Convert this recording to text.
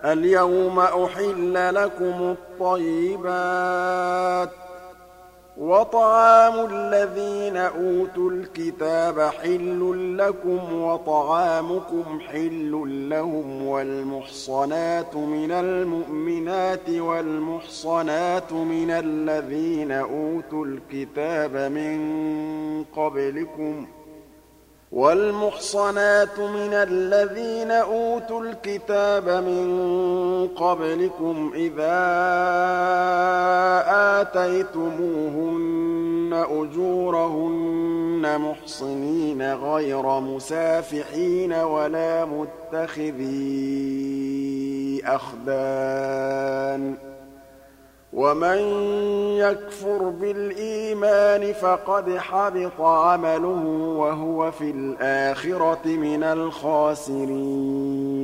الْيَوْمَ أُحِلَّ لَكُمُ الطَّيِّبَاتُ ۖ وَطَعَامُ الَّذِينَ أُوتُوا الْكِتَابَ حِلٌّ لَّكُمْ وَطَعَامُكُمْ حِلٌّ لَّهُمْ ۖ وَالْمُحْصَنَاتُ مِنَ الْمُؤْمِنَاتِ وَالْمُحْصَنَاتُ مِنَ الَّذِينَ أُوتُوا الْكِتَابَ مِن قَبْلِكُمْ إِذَا آتَيْتُمُوهُنَّ أُجُورَهُنَّ مُحْصِنِينَ غَيْرَ مُسَافِحِينَ وَلَا مُتَّخِذِي أَخْدَانٍ ۗ وَمَن يَكْفُرْ بِالْإِيمَانِ فَقَدْ حَبِطَ عَمَلُهُ وَهُوَ فِي الْآخِرَةِ مِنَ الْخَاسِرِينَ